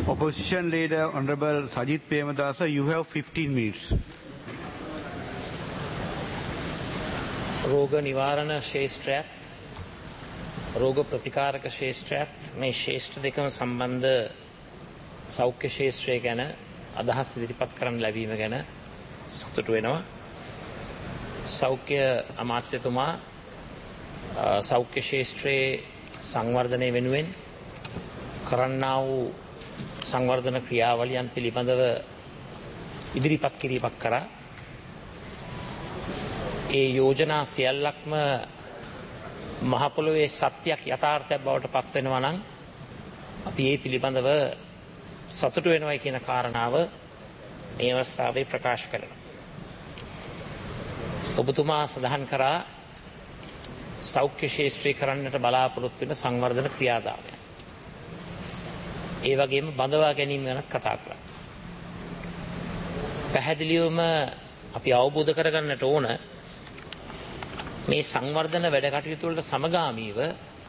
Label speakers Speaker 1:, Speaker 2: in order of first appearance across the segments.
Speaker 1: Opposition Leader Honorable Sajith Premadasa, you have 15 minutes.
Speaker 2: රෝග නිවාරණ ශේෂ්ත්‍රයත් රෝග ප්‍රතිකාරක ශේෂ්ත්‍රයත් මේ ශේෂ්ත්‍ර දෙකම සම්බන්ධ සෞඛ්‍ය ශේෂ්ත්‍රය ගැන අදහස් ඉදිරිපත් කරන්න ලැබීම ගැන සතුටු වෙනවා. සෞඛ්‍ය අමාත්‍යතුමා සෞඛ්‍ය ශේෂ්ත්‍රයේ සංවර්ධනය වෙනුවෙන් කරන්නා වූ සංවර්ධන ක්‍රියාවලියන් පිළිබඳව ඉදිරිපත් කිරීමක් කරා. ඒ යෝජනා සියල්ලක්ම මහ පොළොවේ සත්‍යයක් යථාර්ථයක් බවට පත් වෙනවා නම් අපි ඒ පිළිබඳව සතුටු වෙනවයි කියන කාරණාව මේ අවස්ථාවේ ප්‍රකාශ කරනවා. ඔබතුමා සඳහන් කරා සෞඛ්‍ය ශාස්ත්‍රය කරන්නට බලාපොරොත්තු වෙන සංවර්ධන ක්‍රියාදාමය. ඒ වගේම බඳවා ගැනීම ගැන කතා කරා. පැහැදිලිවම අපි අවබෝධ කරගන්නට ඕන මේ සංවර්ධන වැඩ කටයුතු වලට සමගාමීව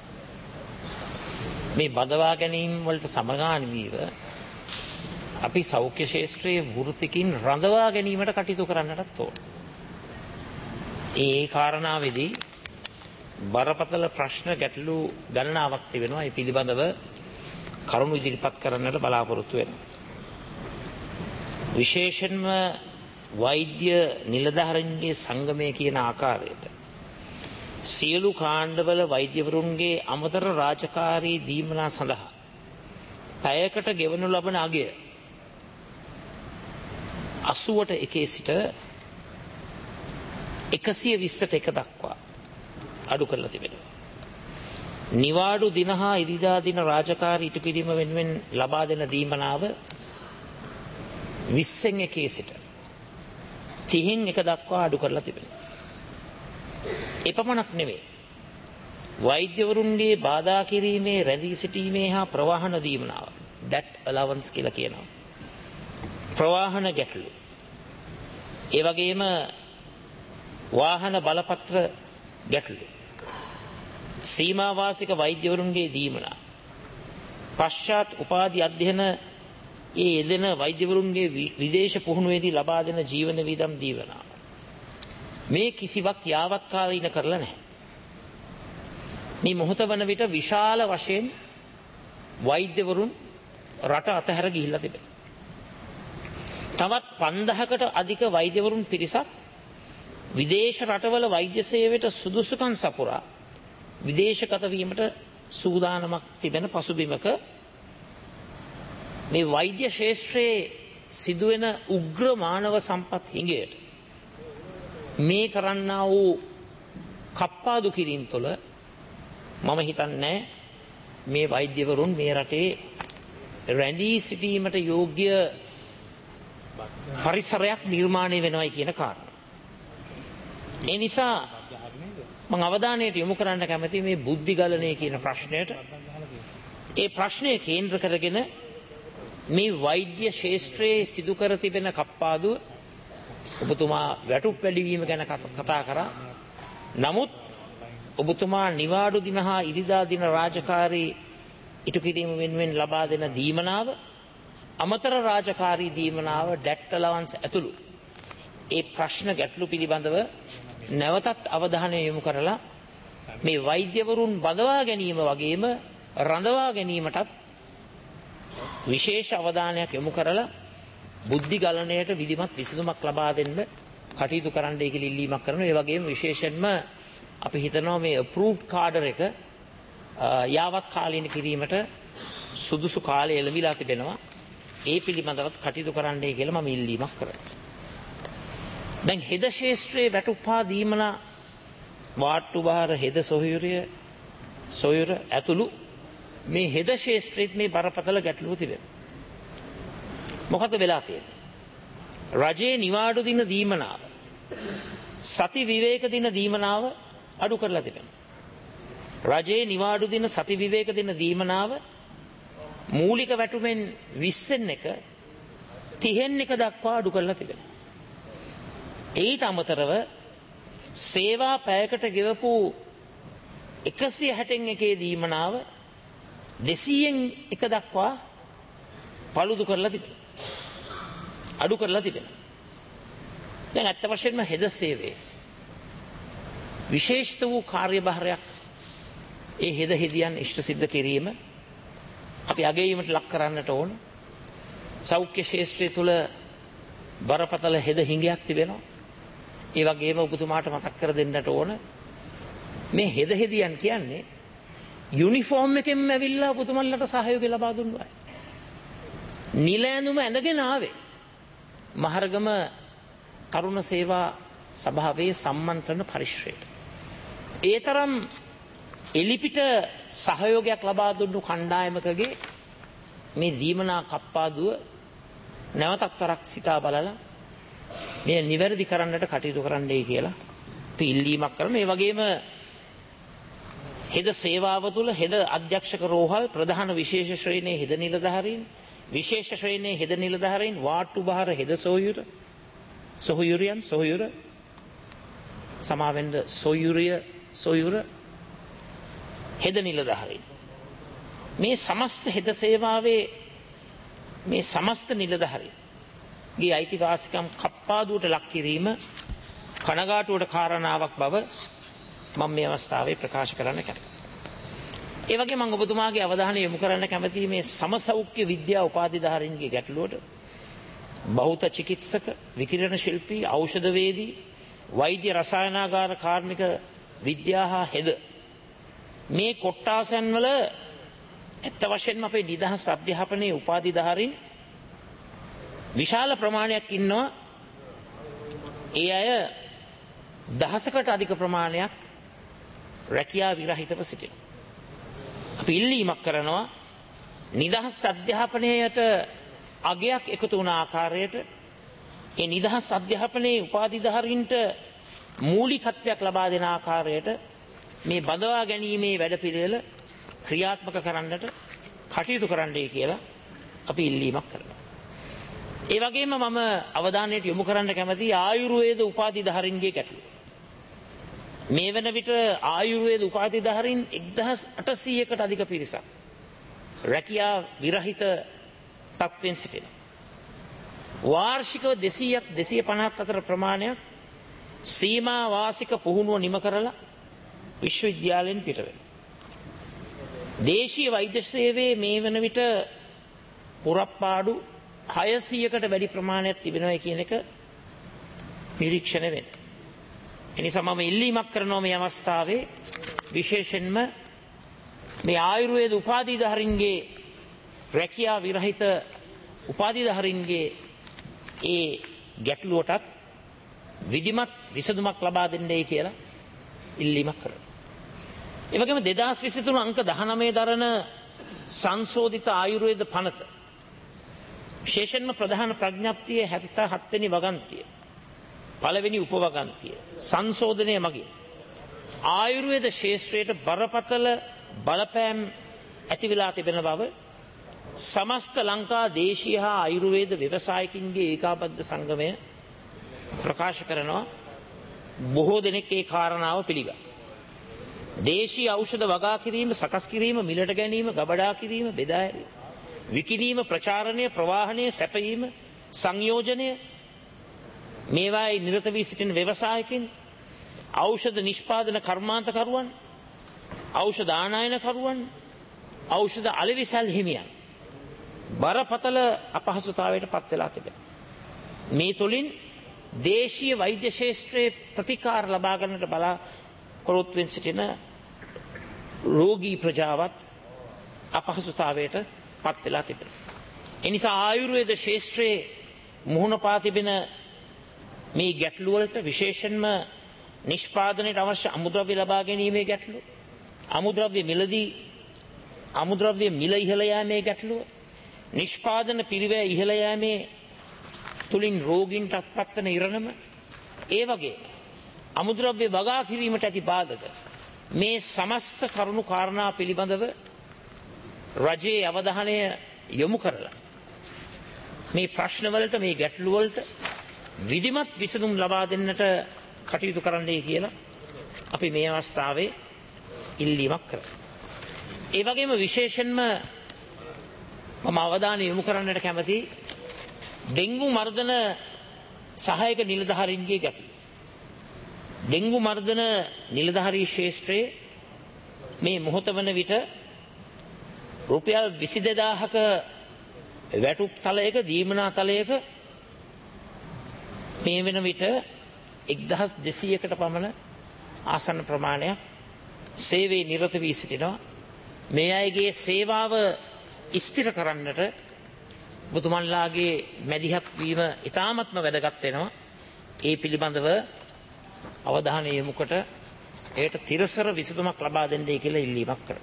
Speaker 2: මේ බඳවා ගැනීම වලට සමගාමීව අපි සෞඛ්‍ය ශාස්ත්‍රයේ වෘත්තිකින් රඳවා ගැනීමට කටයුතු කරන්නටත් ඕන. ඒ කාරණාවේදී බරපතල ප්‍රශ්න ගැටලු ගණනාවක් තිබෙනවා. ඒ පිළිබඳව කරුණු ඉදිරිපත් කරන්නට බලාපොරොත්තු වෙනවා. විශේෂයෙන්ම වෛද්‍ය නිලධාරීන්ගේ සංගමය කියන ආකාරයට සියලු කාණ්ඩවල වෛද්‍යවරුන්ගේ අමතර රාජකාරී දීමනා සඳහා පැයකට ගෙවනු ලබන අගය 80ට 1 සිට 120ට 1 දක්වා අඩු කරලා තිබෙනවා. නිවාඩු දින හා ඉරිදා දින රාජකාරී ඉටු කිරීම වෙනුවෙන් ලබා දෙන දීමනාව 20න් 1 සිට 30න් 1 දක්වා අඩු කරලා තිබෙනවා. එපමණක් නෙවෙයි. වෛද්‍යවරුන්ගේ බාධා කිරීමේ රැඳී සිටීමේ හා ප්‍රවාහන දීමනාව that allowance කියලා කියනවා. ප්‍රවාහන ගැටලු. ඒ වගේම වාහන බලපත්‍ර ගැටලු. සීමා වාසික වෛද්‍යවරුන්ගේ දීමනා. පශ්චාත් උපාධි අධ්‍යයන ඒ යෙදෙන වෛද්‍යවරුන්ගේ විදේශ පුහුණුවේදී ලබා දෙන ජීවන වියදම් දීවනා. මේ කිසිවක් යාවත් කාලීන කරලා නැහැ. මේ මොහොත වන විට විශාල වශයෙන් වෛද්‍යවරුන් රට අතහැර ගිහිල්ලා තිබෙනවා. තවත් 5000කට අධික වෛද්‍යවරුන් පිරිසක් විදේශ රටවල වෛද්‍ය සේවයට සුදුසුකම් සපුරා විදේශගත වීමට සූදානමක් තිබෙන පසුබිමක මේ වෛද්‍ය ශාස්ත්‍රයේ සිදුවෙන උග්‍ර මානව සම්පත් හිඟයට මේ කරන්නා වූ කප්පාදු කිරීම තුළ මම හිතන්නේ මේ වෛද්‍යවරුන් මේ රටේ රැඳී සිටීමට යෝග්‍ය පරිසරයක් නිර්මාණය වෙනවයි කියන කාරණා. ඒ නිසා මම අවධානයට යොමු කරන්න කැමති මේ බුද්ධිගලණය කියන ප්‍රශ්නයට. ඒ ප්‍රශ්නය කේන්ද්‍ර කරගෙන මේ වෛද්‍ය ශාස්ත්‍රයේ සිදු කර තිබෙන කප්පාදුව ඔබතුමා වැටුප් වැඩිවීම ගැන කතා කරා. නමුත් ඔබතුමා නිවාඩු දින හා ඉරිදා දින රාජකාරී ඉටු කිරීම වෙනුවෙන් ලබා දෙන දීමනාව අමතර රාජකාරී දීමනාව that allowance ඇතුළු ඒ ප්‍රශ්න ගැටලු පිළිබඳව නැවතත් අවධානය යොමු කරලා මේ වෛද්‍යවරුන් බඳවා ගැනීම වගේම රඳවා ගැනීමටත් විශේෂ අවධානයක් යොමු කරලා බුද්ධි ගලණයට විධිමත් විසඳුමක් ලබා දෙන්න කටයුතු කරන්නයි කියලා ඉල්ලීමක් කරනවා. ඒ වගේම විශේෂයෙන්ම අපි හිතනවා මේ approved කාඩර් එක යාවත් කාලීන කිරීමට සුදුසු කාලය ලැබිලා තිබෙනවා. ඒ පිළිබඳවත් කටයුතු කරන්නයි කියලා මම ඉල්ලීමක් කරනවා. දැන් හෙද ශාස්ත්‍රයේ වැටුප් හා දීමනා වාට්ටු බාර හෙද සොයුර ඇතුළු මේ හෙද ශාස්ත්‍රයේ මේ බරපතල ගැටලුව තිබෙනවා. මොකද වෙලා තියෙන්නේ? රජයේ නිවාඩු දින දීමනාව සති විවේක දින දීමනාව අඩු කරලා තිබෙනවා. රජයේ නිවාඩු දින සති විවේක දින දීමනාව මූලික වැටුමෙන් 20න් 1 30න් 1 දක්වා අඩු කරලා තිබෙනවා. ඊට අමතරව සේවා පැයකට ගෙවපු 160න් 1 දීමනාව 200න් 1 දක්වා paludu කරලා තිබෙනවා. අඩු කරලා තිබෙනවා. දැන් අත්ත වශයෙන්ම හෙද සේවයේ විශේෂිත වූ කාර්යභාරයක් ඒ හෙද හෙදියන් ඉෂ්ට සිද්ධ කිරීම අපි අගයීමට ලක් කරන්නට ඕන. සෞඛ්‍ය ශාස්ත්‍රය තුළ බරපතල හෙද හිඟයක් තිබෙනවා. ඒ වගේම ඔබතුමාට මතක් කර දෙන්නට ඕන මේ හෙද හෙදියන් කියන්නේ යුනිෆෝම් එකෙන්ම ඇවිල්ලා ඔබතුමන්ලට සහයෝගය ලබා දුන්නා. නිල ඇඳුම ඇඳගෙන ආවේ මහරගම තරුණ සේවා සභාවේ සම්මන්ත්‍රණ පරිශ්‍රයට. ඒ තරම් එලිපිට සහයෝගයක් ලබා දුන්නු කණ්ඩායමකගේ මේ දීමනා කප්පාදුව නැවතත් වරක් සිතා බලලා මේ නිවැරදි කරන්නට කටයුතු කරන්නයි කියලා අපි ඉල්ලීමක් කරනවා. ඒ වගේම හෙද සේවාව තුළ හෙද අධ්‍යක්ෂක රෝහල් ප්‍රධාන විශේෂ ශ්‍රේණියේ හෙද නිලධාරීන් විශේෂ ශ්‍රේණියේ හෙද නිලධාරීන් වාට්ටු බහර හෙද සොහොයුර සමාවෙන්ද සොයුර හෙද නිලධාරීන් මේ සමස්ත හෙද සේවාවේ මේ සමස්ත නිලධාරීන්ගේ අයිතිවාසිකම් කප්පාදුවට ලක් කිරීම කනගාටුවට කාරණාවක් බව මම මේ අවස්ථාවේ ප්‍රකාශ කරන්න කැමතියි. ඒ වගේම මම ඔබතුමාගේ අවධානය යොමු කරන්න කැමතියි මේ සමසෞඛ්‍ය විද්‍යා උපාධිධාරීන්ගේ ගැටලුවට. බෞද්ධ චිකිත්සක, විකිරණ ශිල්පී, ඖෂධවේදී, වෛද්‍ය රසායනාගාර කාර්මික විද්‍යා හා හෙද මේ කොට්ටාසන් වල ඇත්ත වශයෙන්ම අපේ නිදහස් අධ්‍යාපනයේ උපාධිධාරීන් විශාල ප්‍රමාණයක් ඉන්නවා. ඒ අය දහසකට අධික ප්‍රමාණයක් රැකියා විරහිතව සිටිනවා. අපි ඉල්ලීමක් කරනවා නිදහස් අධ්‍යාපනයට අගයක් එකතු වුණ ආකාරයට ඒ නිදහස් අධ්‍යාපනයේ උපාධිධාරීන්ට මූලිකත්වයක් ලබා දෙන ආකාරයට මේ බඳවා ගැනීමේ වැඩපිළිවෙල ක්‍රියාත්මක කරන්නට කටයුතු කරන්නයි කියලා අපි ඉල්ලීමක් කරනවා. ඒ වගේම මම අවධානයට යොමු කරන්න කැමතියි ආයුර්වේද උපාධිධාරීන්ගේ ගැටලුව. මේ වන විට ආයුර්වේද උපාධිධාරීන් 1800කට අධික පිරිසක් රැකියා විරහිත තත්ත්වෙන් සිටිනවා. වාර්ෂිකව 200ක් 250ක් අතර ප්‍රමාණයක් සීමා වාසික පුහුණුව නිම කරලා විශ්වවිද්‍යාලයෙන් පිට වෙනවා. දේශීය වෛද්‍ය සේවයේ මේ වන විට පුරප්පාඩු 600කට වැඩි ප්‍රමාණයක් තිබෙනවා කියන එක නිරීක්ෂණය වෙනවා. එනිසා මම ඉල්ලීමක් කරනවා මේ අවස්ථාවේ විශේෂයෙන්ම මේ ආයුර්වේද උපාධිධාරීන්ගේ රැකියා විරහිත උපාධිධාරීන්ගේ ඒ ගැටලුවටත් විධිමත් විසඳුමක් ලබා දෙන්නයි කියලා ඉල්ලීමක් කරනවා. ඒ වගේම 2023 අංක 19 දරන සංශෝධිත ආයුර්වේද පනත විශේෂයෙන්ම ප්‍රධාන ප්‍රඥප්තියේ 77 වෙනි වගන්තිය පළවෙනි උපවගන්තිය සංශෝධනය මගින් ආයුර්වේද ශාස්ත්‍රයට බරපතල බලපෑම් ඇති වෙලා තිබෙන බව සමස්ත ලංකා දේශීය හා ආයුර්වේද ව්‍යවසායකින්ගේ ඒකාබද්ධ සංගමය ප්‍රකාශ කරනවා. බොහෝ දෙනෙක් ඒ කාරණාව පිළිගන්නවා. දේශීය ඖෂධ වගා කිරීම, සකස් කිරීම, මිලට ගැනීම, ගබඩා කිරීම, බෙදා හැරීම, විකිණීම, ප්‍රචාරණය, ප්‍රවාහනය, සැපයීම, සංයෝජනය මේවායි නිරත වී සිටින ව්‍යවසායකින්, ඖෂධ නිෂ්පාදන කර්මාන්තකරුවන්, ඖෂධ ආනයනකරුවන්, ඖෂධ අලෙවිසල් හිමියන් බරපතල අපහසුතාවයට පත් වෙලා තිබෙනවා. මේ තුලින් දේශීය වෛද්‍ය ශාස්ත්‍රයේ ප්‍රතිකාර ලබා ගන්නට බලාපොරොත්තු වෙන සිටින රෝගී ප්‍රජාවත් අපහසුතාවයට පත් වෙලා තිබෙනවා. ඒ නිසා ආයුර්වේද ශාස්ත්‍රයේ මුහුණ පා තිබෙන මේ ගැටලු වලට විශේෂයෙන්ම නිෂ්පාදනයට අවශ්‍ය අමුද්‍රව්‍ය ලබා ගැනීමේ ගැටලුව, අමුද්‍රව්‍ය මිල ඉහළ යාමේ ගැටලුව, නිෂ්පාදන පිරිවැය ඉහළ යාමේ තුලින් රෝගීන්ට අත්පත් වන ඉරණම, ඒ වගේ අමුද්‍රව්‍ය වගා කිරීමට ඇති බාධක මේ සමස්ත කරුණු කාරණා පිළිබඳව රජයේ අවධානය යොමු කරලා මේ ප්‍රශ්නවලට මේ ගැටලු වලට විධිමත් විසඳුම් ලබා දෙන්නට කටයුතු කරන්නයි කියලා අපි මේ අවස්ථාවේ ඉල්ලීමක් කරනවා. ඒ වගේම විශේෂයෙන්ම මම අවධානය යොමු කරන්නට කැමති ඩෙංගු මර්ධන සහායක නිලධාරීන්ගේ ගැටලුව. ඩෙංගු මර්ධන නිලධාරී ශේෂ්ත්‍රයේ මේ මොහොත වන විට රුපියල් 22,000ක වැටුප් තලයක දීමනා තලයක මේ වෙන විට 1,200කට පමණ ආසන්න ප්‍රමාණයක් සේවයේ නිරත වී සිටිනවා. මේ අයගේ සේවාව ස්ථිර කරන්නට ඔබතුමන්ලාගේ මැදිහත් වීම ඉතාමත්ම වැදගත් වෙනවා. ඒ පිළිබඳව අවධානය යොමු කොට ඒට තිරසර විසඳුමක් ලබා දෙන්නයි කියලා ඉල්ලීමක් කරනවා.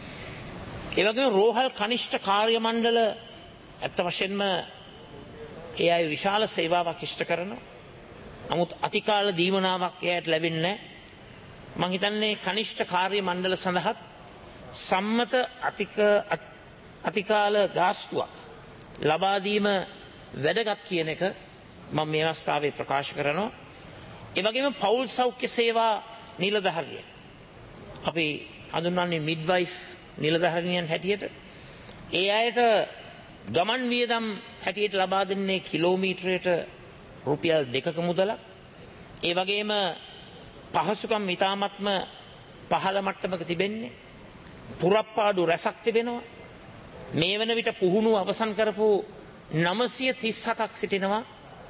Speaker 2: ඒ වගේම රෝහල් කනිෂ්ඨ කාර්ය මණ්ඩල ඇත්ත වශයෙන්ම ඒ අය විශාල සේවාවක් ඉෂ්ට කරනවා. නමුත් අතිකාල දීමනාවක් එයට ලැබෙන්නේ නැහැ. මම හිතන්නේ කනිෂ්ඨ කාර්ය මණ්ඩල සඳහා සම්මත අතිකාල ගාස්තුවක් ලබා දීම වැදගත් කියන එක මම මේ අවස්ථාවේ ප්‍රකාශ කරනවා. ඒ වගේම පෞල් සෞඛ්‍ය සේවා නිලධාරිය අපි හඳුන්වන්නේ මිඩ්වයිෆ් නිලධාරියන් හැටියට ඒ අයට ගමන් වියදම් හැටියට ලබා දෙන්නේ කිලෝමීටරයට රුපියල් 2ක මුදලක්. ඒ වගේම පහසුකම් ඉතාමත්ම පහළ මට්ටමක තිබෙන්නේ. පුරප්පාඩු රැසක් තිබෙනවා. මේ වන විට පුහුණුව අවසන් කරපු 937ක් සිටිනවා.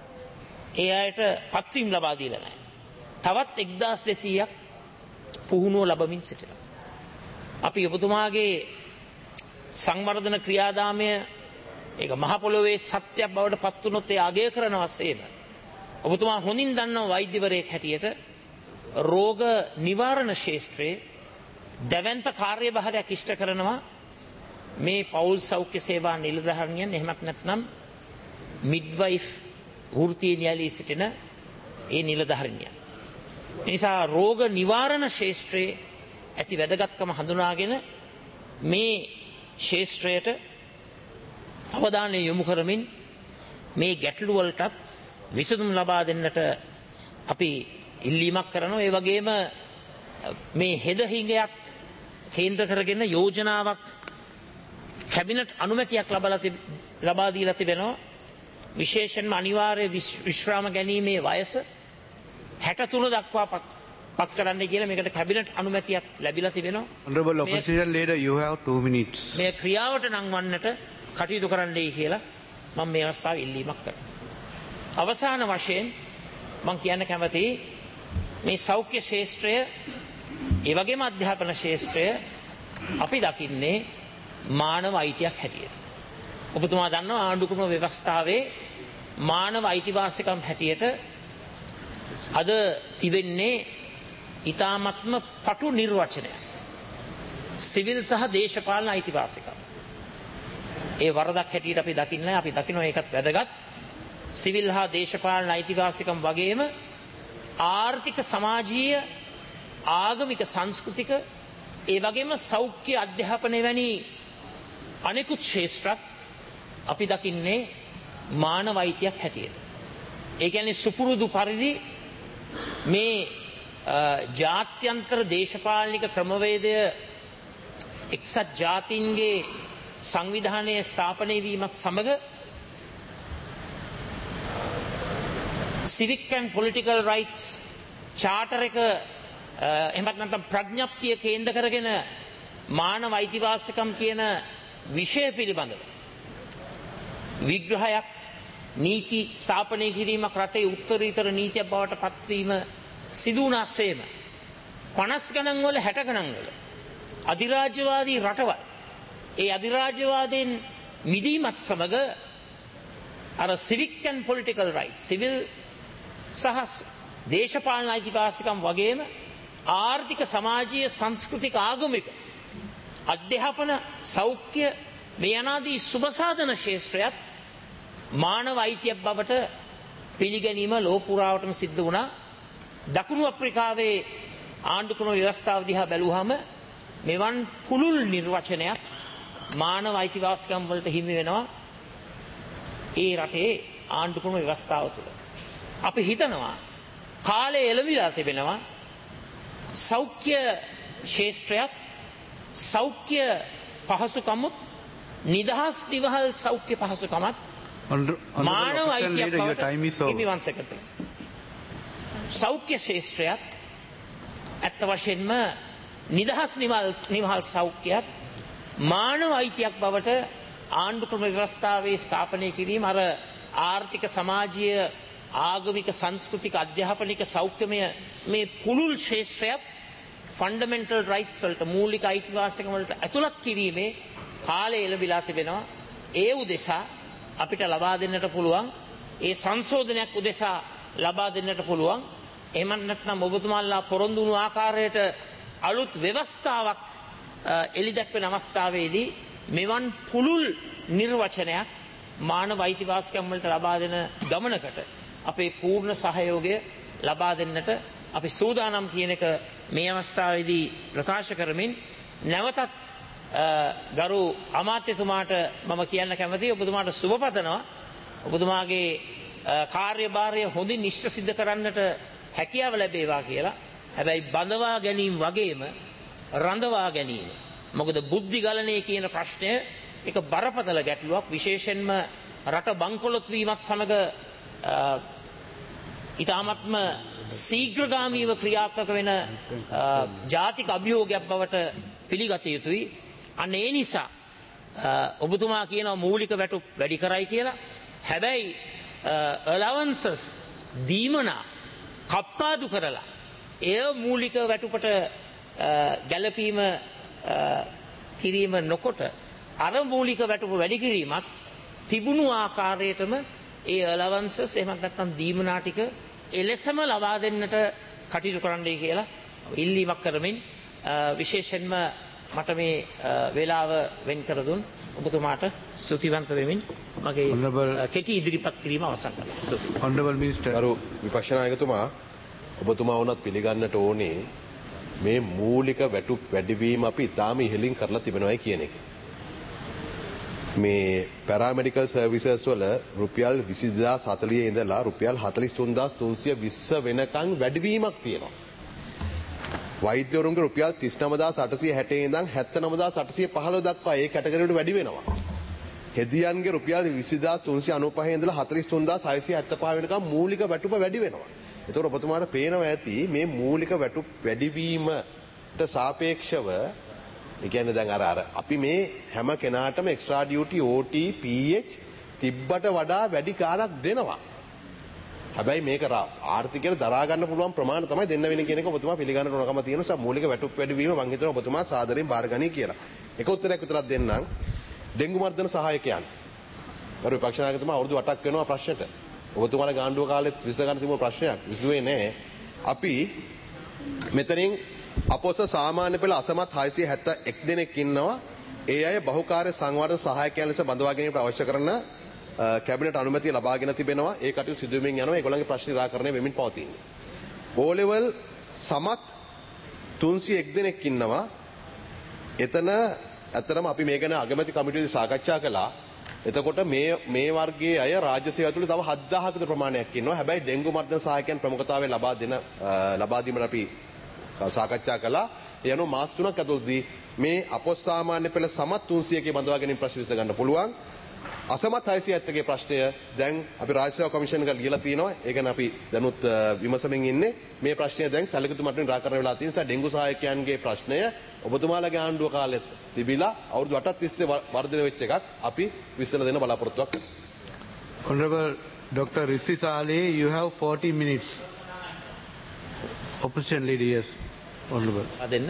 Speaker 2: ඒ අයට පත්වීම් ලබා දීලා නැහැ. තවත් 1200ක් පුහුණුව ලබමින් සිටිනවා. අපි ඔබතුමාගේ සංවර්ධන ක්‍රියාදාමය ඒක මහ පොළොවේ සත්‍යයක් බවට පත් වුණොත් ඒ අගය කරනවා සේම. ඔබතුමා හොඳින් දන්නා වෛද්‍යවරයෙක් හැටියට රෝග නිවාරණ ශාස්ත්‍රයේ දැවැන්ත කාර්යභාරයක් ඉෂ්ට කරනවා මේ පෞල් සෞඛ්‍ය සේවා නිලධාරියන් එහෙමත් නැත්නම් මිඩ්වයිෆ් වෘත්තීය න්‍යාලී සිටින ඒ නිලධාරියන්. ඒ නිසා රෝග නිවාරණ ශාස්ත්‍රයේ ඇති වැදගත්කම හඳුනාගෙන මේ ශාස්ත්‍රයට අවධානය යොමු කරමින් මේ ගැටලු වලටත් විසඳුම් ලබා දෙන්නට අපි ඉල්ලීමක් කරනවා. ඒ වගේම මේ හෙද හිඟයක් කේන්ද්‍ර කරගෙන යෝජනාවක් කැබිනට් අනුමැතියක් ලබා දීලා තිබෙනවා. විශේෂයෙන්ම අනිවාර්ය විශ්‍රාම ගැනීමේ වයස 63 දක්වා පත් කරන්න කියලා මේකට කැබිනට් අනුමැතියක් ලැබිලා තිබෙනවා.
Speaker 1: Honorable Opposition Leader, you have 2 minutes.
Speaker 2: මේ ක්‍රියාවට නංවන්නට කටයුතු කරන්නයි කියලා මම මේ අවස්ථාවේ ඉල්ලීමක් කරනවා. අවසාන වශයෙන් මම කියන්න කැමතියි මේ සෞඛ්‍ය ශාස්ත්‍රය ඒ වගේම අධ්‍යාපන ශාස්ත්‍රය අපි දකින්නේ මානව අයිතියක් හැටියට. ඔබතුමා දන්නවා ආණ්ඩුක්‍රම ව්‍යවස්ථාවේ මානව අයිතිවාසිකම් හැටියට අද තිබෙන්නේ ඊ타මත්ම පටු නිර්වචනයක්. සිවිල් සහ දේශපාලන අයිතිවාසිකම්. ඒ වරදක් හැටියට අපි දකින්නේ අපි දකිනවා ඒකත් වැදගත්. සිවිල් හා දේශපාලන අයිතිවාසිකම් වගේම ආර්ථික සමාජීය ආගමික සංස්කෘතික ඒ වගේම සෞඛ්‍ය අධ්‍යාපනය වැනි අනෙකුත් ශාස්ත්‍රත් අපි දකින්නේ මානව අයිතියක් හැටියට. ඒ කියන්නේ සුපුරුදු පරිදි මේ ජාත්‍යන්තර දේශපාලනික ක්‍රමවේදය එක්සත් ජාතීන්ගේ සංවිධානයේ ස්ථාපනය වීමත් සමග civic and political rights charter එක එහෙමත් නැත්නම් ප්‍රඥප්තිය කේන්ද්‍ර කරගෙන මානව අයිතිවාසිකම් කියන විෂය පිළිබඳව විග්‍රහයක් නීති ස්ථාපනය කිරීමක් රටේ උත්තරීතර නීතියක් බවට පත්වීම සිදු වුණාseම 50 ගණන් වල 60 ගණන් වල අධිරාජ්‍යවාදී රටවල් ඒ අධිරාජ්‍යවාදයෙන් මිදීමත් සමග අර civic and political rights civil සහ දේශපාලන අයිතිවාසිකම් වගේම ආර්ථික සමාජීය සංස්කෘතික ආගමික අධ්‍යාපන සෞඛ්‍ය මේ අනාදී සුබසාධන ශාස්ත්‍රයත් මානව අයිතියක් බවට පිළිගැනීම ලෝපුරාවටම සිද්ධ වුණා. දකුණු අප්‍රිකාවේ ආණ්ඩුක්‍රම ව්‍යවස්ථාව දිහා බැලුවහම මෙවන් පුළුල් නිර්වචනයක් මානව අයිතිවාසිකම් වලට හිමි වෙනවා ඒ රටේ ආණ්ඩුක්‍රම ව්‍යවස්ථාව තුළ. අපි හිතනවා කාලය එළඹිලා තිබෙනවා සෞඛ්‍ය ශාස්ත්‍රයක් සෞඛ්‍ය පහසුකමුත් නිදහස් නිවහල් සෞඛ්‍ය පහසුකමත් මානව අයිතියක්
Speaker 1: your time is over.
Speaker 2: Give me 1 second please. සෞඛ්‍ය ශේෂ්ත්‍රයත් ඇත්ත වශයෙන්ම නිදහස් නිවහල් සෞඛ්‍යයත් මානව අයිතියක් බවට ආණ්ඩු ක්‍රම ව්‍යවස්ථාවේ ස්ථාපනය කිරීම අර ආර්ථික සමාජීය ආගමික සංස්කෘතික අධ්‍යාපනික සෞඛ්‍යමය මේ පුළුල් ශේෂ්ත්‍රයත් ෆන්ඩමෙන්ටල් රයිට්ස් වලට මූලික අයිතිවාසිකම් වලට ඇතුළත් කිරීමේ කාලය එළඹිලා තිබෙනවා. ඒ උදෙසා අපිට ලබා දෙන්නට පුළුවන් ඒ සංශෝධනයක් උදෙසා ලබා දෙන්නට පුළුවන්. එහෙම නැත්නම් ඔබතුමාලා පොරොන්දු වුණු ආකාරයට අලුත් ව්‍යවස්ථාවක් එළි දැක්වෙන අවස්ථාවේදී මෙවන් පුළුල් නිර්වචනයක් මානව අයිතිවාසිකම් වලට ලබා දෙන ගමනකට අපේ පූර්ණ සහයෝගය ලබා දෙන්නට අපි සූදානම් කියන එක මේ අවස්ථාවේදී ප්‍රකාශ කරමින් නැවතත් ගරු අමාත්‍යතුමාට මම කියන්න කැමතියි ඔබතුමාට සුබ පතනවා. ඔබතුමාගේ කාර්යභාරය හොඳින් ඉෂ්ට සිද්ධ කරන්නට හැකියාව ලැබේවා කියලා. හැබැයි බඳවා ගැනීම වගේම රඳවා ගැනීම. මොකද බුද්ධි ගලණය කියන ප්‍රශ්නය එක බරපතල ගැටලුවක්. විශේෂයෙන්ම රට බංකොලොත් වීමත් සමග ඉතාමත්ම ශීඝ්‍රගාමීව ක්‍රියාත්මක වෙන ජාතික අභියෝගයක් බවට පිළිගත යුතුයි. අන්න ඒ නිසා ඔබතුමා කියනවා මූලික වැටුප් වැඩි කරයි කියලා. හැබැයි allowances දීමනා කප්පාදු කරලා එය මූලික වැටුපට ගැළපීම කිරීම නොකොට අර මූලික වැටුප වැඩි කිරීමත් තිබුණු ආකාරයටම ඒ allowances එහෙමත් නැත්නම් දීමනා ටික එලෙසම ලබා දෙන්නට කටයුතු කරන්නයි කියලා ඉල්ලීමක් කරමින් විශේෂයෙන්ම මට මේ වේලාව වෙන් කර දුන් ඔබතුමාට ස්තුතිවන්ත වෙමින් මගේ කෙටි ඉදිරිපත් කිරීම අවසන් කරනවා. ස්තුතියි.
Speaker 1: Honorable Minister.
Speaker 3: ගරු විපක්ෂ නායකතුමා ඔබතුමා වුණත් පිළිගන්නට ඕනේ මේ මූලික වැටුප් වැඩිවීම අපි ඉතාම ඉහළින් කරලා තිබෙනවායි කියන එක. මේ පැරාමෙඩිකල් සර්විසස් වල රුපියල් 20040 ඉඳලා රුපියල් 43320 වෙනකන් වැඩිවීමක් තියෙනවා. වෛද්‍යවරුන්ගේ රුපියල් 39860 ඉඳන් 79815 දක්වා ඒ කැටගරියට වැඩි වෙනවා. හෙදියන්ගේ රුපියල් 20395 ඉඳලා 43675 වෙනකම් මූලික වැටුප වැඩි වෙනවා. ඒතකොට ඔබතුමාට පේනවා ඇති මේ මූලික වැටුප් වැඩිවීමට සාපේක්ෂව ඒ කියන්නේ දැන් අර අපි මේ හැම කෙනාටම එක්ස්ට්‍රා ඩියුටි OT PH තිබ්බට වඩා වැඩි කාලක් දෙනවා. හැබැයි මේක ආර්ථිකයට දරා ගන්න පුළුවන් ප්‍රමාණය තමයි දෙන්න වෙන්නේ කියන එක ඔබතුමා පිළිගන්න ඕනකම තියෙන නිසා මූලික වැටුප් වැඩිවීම මම හිතනවා ඔබතුමා සාදරයෙන් බාරගනී කියලා. එක උත්තරයක් විතරක් දෙන්නම්. ඩෙන්ගු මර්ධන සහායකයන්. ගරු විපක්ෂ නායකතුමා අවුරුදු 8ක් වෙනවා ප්‍රශ්නෙට. ඔබතුමාලා ගාණ්ඩුව කාලෙත් විසඳ ගන්න තිබුණ ප්‍රශ්නයක් විසඳුවේ නැහැ. අපි මෙතනින් අපොස සාමාන්‍ය පෙළ අසමත් 671 දෙනෙක් ඉන්නවා. ඒ අය බහුකාර්ය සංවර්ධන සහායකයන් ලෙස බඳවා ගැනීමට අවශ්‍ය කරන කැබිනට් අනුමැතිය ලබාගෙන තිබෙනවා. ඒ කටයුතු සිදු වෙමින් යනවා. ඒගොල්ලන්ගේ ප්‍රශ්න निराකරණය වෙමින් පවතින්නේ. O level සමත් 301 දෙනෙක් ඉන්නවා. එතන ඇත්තටම අපි මේ ගැන අගමැති කමිටුවේදී සාකච්ඡා කළා. එතකොට මේ වර්ගයේ අය රාජ්‍ය සේවය තුළ තව 7000ක විතර ප්‍රමාණයක් ඉන්නවා. හැබැයි ඩෙන්ගු මර්ධන සහායකයන් ප්‍රමුඛතාවය ලබා දීමට අපි සාකච්ඡා කළා. ඒ අනුව මාස 3ක් ඇතුළතදී මේ අපොස් සාමාන්‍ය පෙළ සමත් 300කේ බඳවා ගැනීම ප්‍රශ්න විසඳ ගන්න පුළුවන්. අසමත් 670ගේ ප්‍රශ්නය දැන් අපි රාජ්‍ය සේවා කමිෂන් එකට ලියලා තිනවා. ඒ ගැන අපි දැනුත් විමසමින් ඉන්නේ. මේ ප්‍රශ්නය දැන් සැලකිතු මට්ටමින් निराකරණය වෙලා තියෙන නිසා ඩෙන්ගු සහායකයන්ගේ ප්‍රශ්නය ඔබතුමාලාගේ ආණ්ඩුව කාලෙත් තිබිලා අවුරුදු 8ක් තිස්සේ වර්ධනය වෙච්ච එකක් අපි විසඳලා දෙන්න බලාපොරොත්තුවක් වෙනවා.
Speaker 1: Honorable Dr. Rizvi Saleh, you have 40 minutes. Opposition leader, yes. Honorable.
Speaker 2: දෙන්න.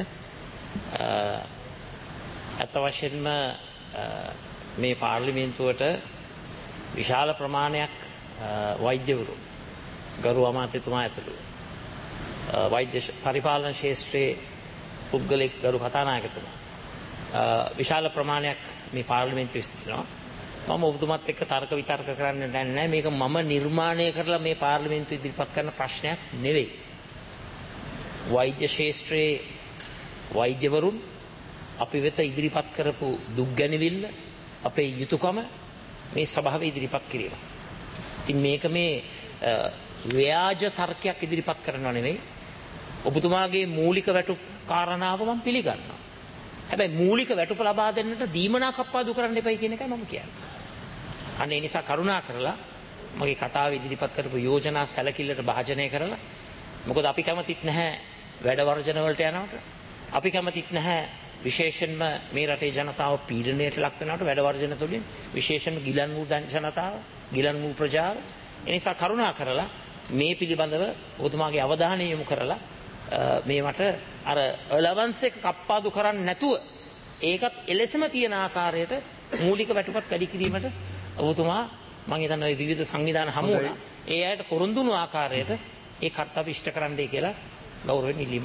Speaker 2: අත් වශයෙන්ම මේ පාර්ලිමේන්තුවට විශාල ප්‍රමාණයක් වෛද්‍යවරු ගරු අමාත්‍යතුමා ඇතුළු වෛද්‍ය පරිපාලන ශාස්ත්‍රයේ පුද්ගලික ගරු කතානායකතුමා විශාල ප්‍රමාණයක් මේ පාර්ලිමේන්තුවේ සිටිනවා. මම ඔබතුමාත් එක්ක තර්ක විතර්ක කරන්න නැහැ. මේක මම නිර්මාණය කරලා මේ පාර්ලිමේන්තුව ඉදිරිපත් කරන ප්‍රශ්නයක් නෙවෙයි. වෛද්‍ය ශාස්ත්‍රයේ වෛද්‍යවරුන් අපි වෙත ඉදිරිපත් කරපු දුක් ගැනවිල්ල අපේ යුතුයකම මේ සභාවේ ඉදිරිපත් කිරීම. ඉතින් මේක මේ ව්‍යාජ තර්කයක් ඉදිරිපත් කරනව නෙවෙයි. ඔබතුමාගේ මූලික වැටුප් කාරණාව මම පිළිගන්නවා. හැබැයි මූලික වැටුප ලබා දෙන්නට දීමනා කප්පාදු කරන්න එපයි කියන එකයි මම කියන්නේ. අන්න ඒ නිසා කරුණා කරලා මගේ කතාව ඉදිරිපත් කරපු යෝජනා සැලකිල්ලට භාජනය කරලා මොකද අපි කැමතිත් නැහැ වැඩ වර්ජන වලට යනවට. අපි කැමතිත් නැහැ විශේෂයෙන්ම මේ රටේ ජනතාව පීඩනයට ලක් වෙනවට වැඩ වර්ජන තුලින් විශේෂයෙන්ම ගිලන් වූ ජනතාව, ගිලන් වූ ප්‍රජාව. ඒ නිසා කරුණා කරලා මේ පිළිබඳව ඔබතුමාගේ අවධානය යොමු කරලා මේවට අර අලවන්ස් එක කප්පාදු කරන්නේ නැතුව ඒකත් එලෙසම තියෙන ආකාරයට මූලික වැටුපත් වැඩි කිරීමට ඔබතුමා මම හිතන්නේ විවිධ සංවිධාන හමු වුණා. ඒ අයට පොරොන්දු වුණු ආකාරයට ඒ කර්තව්‍ය ඉෂ්ට කරන්නයි කියලා ගෞරවයෙන් ඉල්ලීම